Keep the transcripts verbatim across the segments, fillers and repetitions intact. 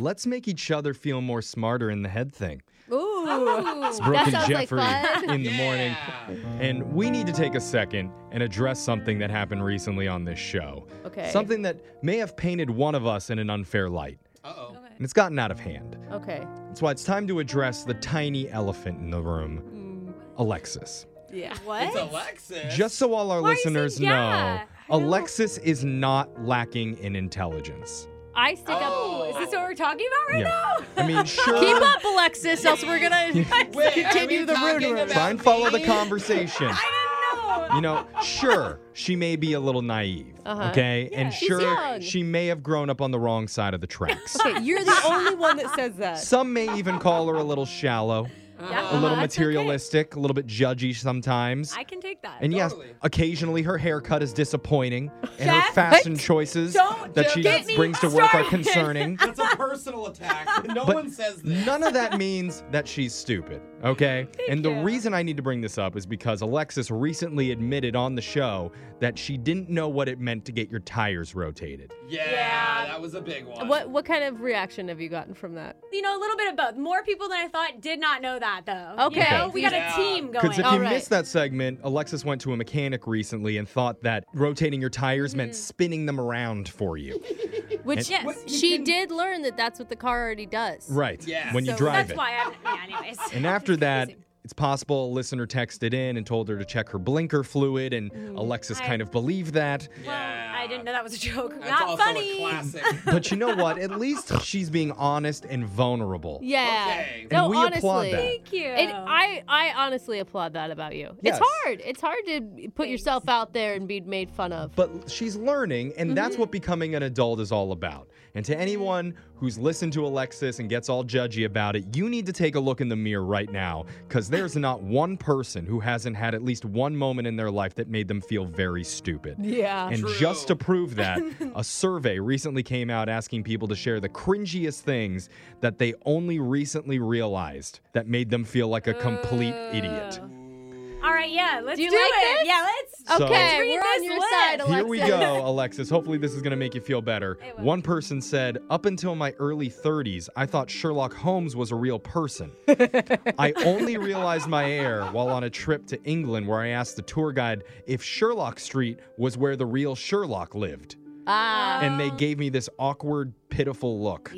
let's make each other feel more smarter in the head thing. Ooh. It's Brooke that and sounds Jeffrey like fun. in the Yeah. morning. And we need to take a second and address something that happened recently on this show. Okay. Something that may have painted one of us in an unfair light. Uh-oh. And it's gotten out of hand. Okay. That's why it's time to address the tiny elephant in the room, Alexis. Yeah. What? It's Alexis. Just so all our Why are you listeners saying yeah? know, Alexis is not lacking in intelligence. I stick Oh. up. Is this what we're talking about right Yeah. now? I mean, sure. Keep up, Alexis, else we're gonna Wait, continue are we the talking rumor. about Try and follow the me? conversation. I didn't know. You know, sure, she may be a little naive, Uh-huh. okay? Yeah. And She's sure, young. she may have grown up on the wrong side of the tracks. Okay, you're the only one that says that. Some may even call her a little shallow, Yeah, a little that's materialistic, a little bit judgy sometimes. I can take that. And yes, Totally. occasionally her haircut is disappointing, and her Jeff, fashion what? choices Don't that she get me brings to work are started. concerning. That's a personal attack. No But one says that. None of that means that she's stupid, okay? and the you. reason I need to bring this up is because Alexis recently admitted on the show that she didn't know what it meant to get your tires rotated. Yeah, Yeah. that was a big one. What what kind of reaction have you gotten from that? You know, a little bit of both. More people than I thought did not know that, though. Okay. You know, we got Yeah. a team going. Because if All you right. missed that segment, Alexis went to a mechanic recently and thought that rotating your tires meant spinning them around for you. Which Yes. What, you she can- did learn that that's what the car already does. Right. Yeah. When you So drive That's it. why I'm. Yeah, anyways. And after It's that, confusing. it's possible a listener texted in and told her to check her blinker fluid, and Mm. Alexis I- kind of believed that. Well, I didn't know that was a joke. That's Not also funny. a classic. But you know what? At least she's being honest and vulnerable. Yeah. Okay. And No, we honestly. applaud that. Thank you. It, I, I honestly applaud that about you. Yes. It's hard. It's hard to put yourself out there and be made fun of. But she's learning, and that's what becoming an adult is all about. And to anyone who's listened to Alexis and gets all judgy about it, you need to take a look in the mirror right now, because there's not one person who hasn't had at least one moment in their life that made them feel very stupid. Yeah. And True. just to prove that, a survey recently came out asking people to share the cringiest things that they only recently realized that made them feel like a complete idiot. All right, yeah, let's Do you do like it. this? Yeah, let's. So- Okay, read we're on this your list. side, Alexis. Here we go, Alexis. Hopefully this is going to make you feel better. It will. One person said, up until my early thirties, I thought Sherlock Holmes was a real person. I only realized my error while on a trip to England where I asked the tour guide if Sherlock Street was where the real Sherlock lived. Ah. And they gave me this awkward, pitiful look.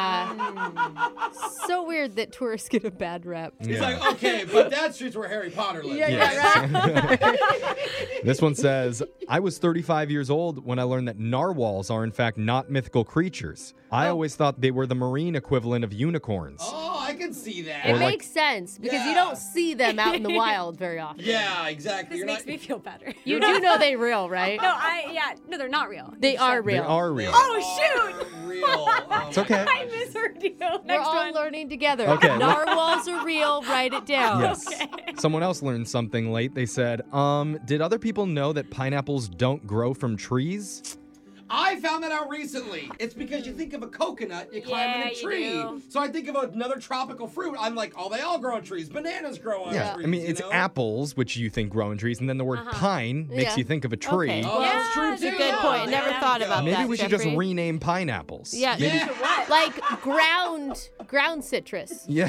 Yeah. So weird that tourists get a bad rep. He's Yeah. like, okay, but that street's where Harry Potter lives. Yeah, Yes. yeah, right. This one says, I was thirty-five years old when I learned that narwhals are in fact not mythical creatures. I always thought they were the marine equivalent of unicorns. Oh, I can see that. It Or like- makes sense because you Yeah. don't see them out in the wild very often. Yeah, exactly. This You're makes not, me feel better. You do know they're real, right? No, I yeah, no, they're not real. They are They real. are real. Oh shoot! real. Oh, It's okay. I misheard you. We're Next all one. learning together. Okay. Narwhals are real. Write it down. Yes. Someone else learned something late. They said, um, did other people know that pineapples don't grow from trees? I found that out recently. It's because you think of a coconut, you climb Yeah, in a you tree. do. So I think of another tropical fruit. I'm like, oh, they all grow on trees. Bananas grow on Yeah. trees. I mean, you it's know? apples, which you think grow in trees, and then the word pine makes Yeah. you think of a tree. Okay. Oh, Yeah, that's true that's too. a Good Yeah. point. Never There thought you about go. Maybe that. we should Jeffrey. just rename pineapples. Yeah. Maybe, Yeah. What? Like ground ground citrus. yeah.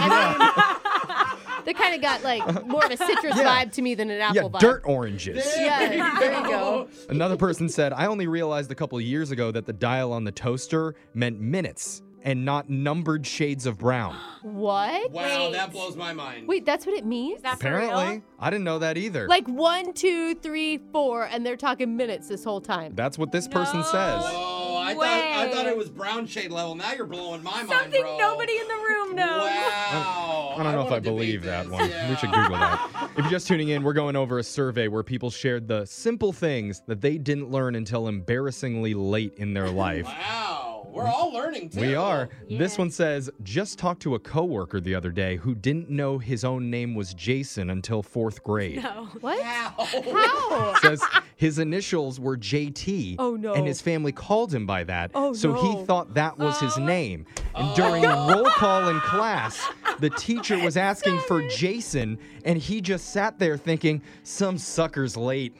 They kind of got like more of a citrus Yeah. vibe to me than an apple yeah, vibe. dirt oranges. Yeah, there you go. Another person said, I only realized a couple of years ago that the dial on the toaster meant minutes and not numbered shades of brown. What? Wow, Wait. that blows my mind. Wait, that's what it means? Is that for Apparently, real? I didn't know that either. Like one, two, three, four, and they're talking minutes this whole time. That's what this person No. says. Whoa, I thought I Way. thought it was brown shade level. Now you're blowing my mind, Something bro. nobody in the room knows. Wow. I don't know if wanna I believe debate that this. one. Yeah. We should Google that. If you're just tuning in, we're going over a survey where people shared the simple things that they didn't learn until embarrassingly late in their life. Wow. We're all learning too. We are. This Yeah. one says, just talked to a coworker the other day who didn't know his own name was Jason until fourth grade. No. What? How? How? Says his initials were J T. Oh, no. And his family called him by that. Oh, so he no. thought that was his Oh. name. And during roll call in class, the teacher was asking for Jason, and he just sat there thinking, some sucker's late.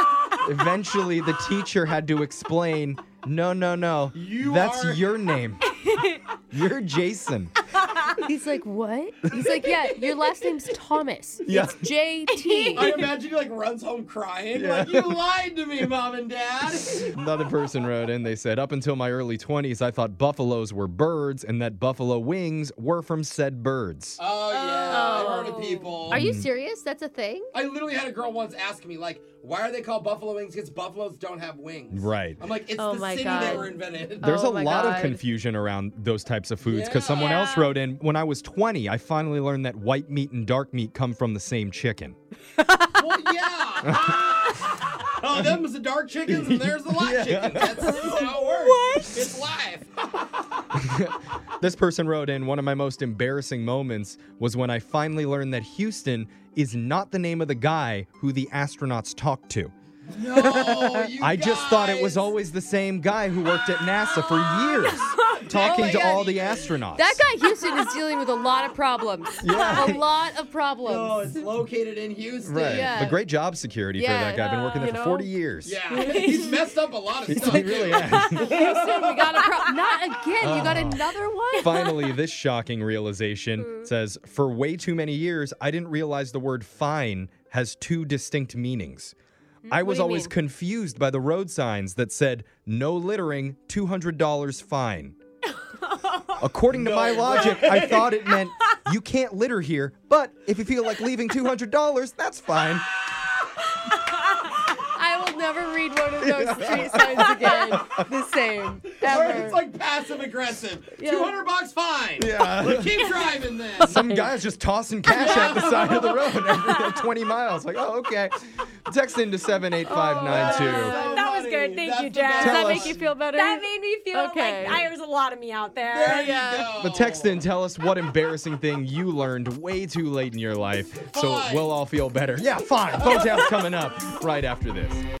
Eventually, the teacher had to explain, no, no, no, You that's are- your name. You're Jason. He's like, what? He's like, yeah, your last name's Thomas. Yeah. It's J T. I imagine he like runs home crying. Yeah. Like, you lied to me, Mom and Dad. Another person wrote in, they said, up until my early twenties, I thought buffaloes were birds and that buffalo wings were from said birds. Oh, yeah. I've heard of people. Are you serious? That's a thing? I literally had a girl once ask me, like, why are they called buffalo wings? Because buffaloes don't have wings. Right. I'm like, it's Oh the my city God. they were invented. There's Oh a my lot of God. confusion around those types of foods because someone Yeah. else wrote in, when I was twenty, I finally learned that white meat and dark meat come from the same chicken. Well, yeah. Oh, them was the dark chickens and there's the light Yeah. chickens. That's how it works. It's life. This person wrote in, one of my most embarrassing moments was when I finally learned that Houston is not the name of the guy who the astronauts talked to. No, you I just thought it was guys. always the same guy who worked at NASA for years, talking Oh my to God. all the astronauts. That guy Houston is dealing with a lot of problems. Yeah. A lot of problems. Oh, it's located in Houston. Right. Yeah. But great job security for Yeah, that guy. I've been working there you for know? forty years. Yeah, he's messed up a lot of stuff. He really has. Houston, we got a problem. Not again. You got Oh. another one? Finally, this shocking realization says, for way too many years, I didn't realize the word fine has two distinct meanings. I was do you always mean? confused by the road signs that said, no littering, two hundred dollars fine. According to my logic, I thought it meant you can't litter here, but if you feel like leaving two hundred dollars, that's fine. I will never read one of those street signs again. The same. Or Ever. it's like passive aggressive. Yeah. two hundred bucks fine. Yeah. But keep driving then. Some guy's just tossing cash at the side of the road every like, twenty miles. Like, oh, okay. Text into seven eight five nine two. Oh, That was funny. good. Thank That's you, the Jazz. best. Does that Tell make us. you feel better? That made me feel Okay. like I, there was a lot of me out there. There Yeah. you go. But text in, tell us what embarrassing thing you learned way too late in your life so Fine. we'll all feel better. Yeah, fine. Phone tap's coming up right after this.